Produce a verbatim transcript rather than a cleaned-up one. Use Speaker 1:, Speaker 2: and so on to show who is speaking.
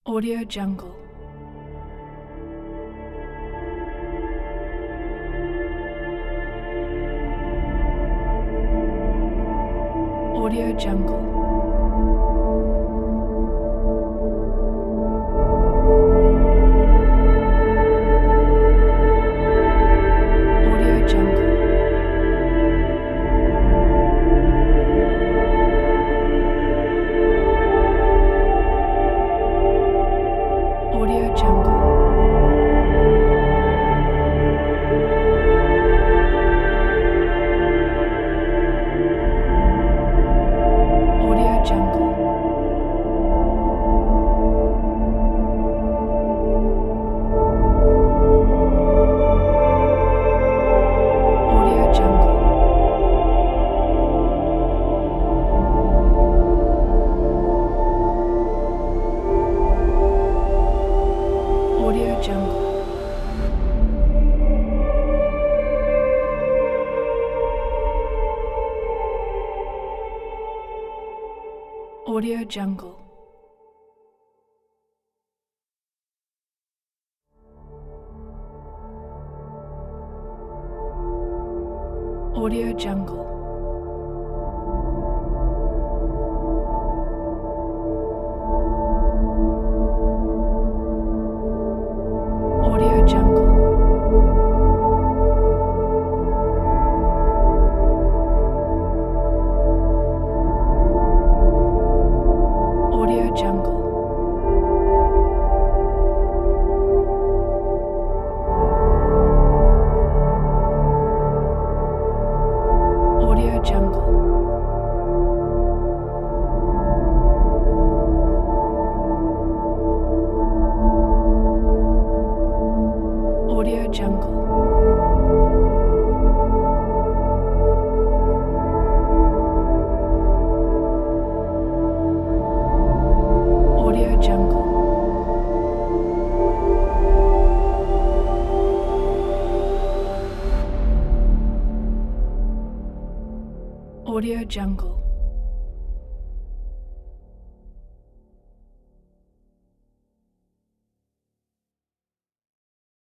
Speaker 1: Audio Jungle. Audio Jungle. Audio Jungle. Audio Jungle. Audio Jungle. Audio Jungle. Audio Jungle. Audio Jungle. Audio Jungle. Audio Jungle. Audio Jungle. Audio Jungle. Audio Jungle. Audio Jungle. Audio Jungle.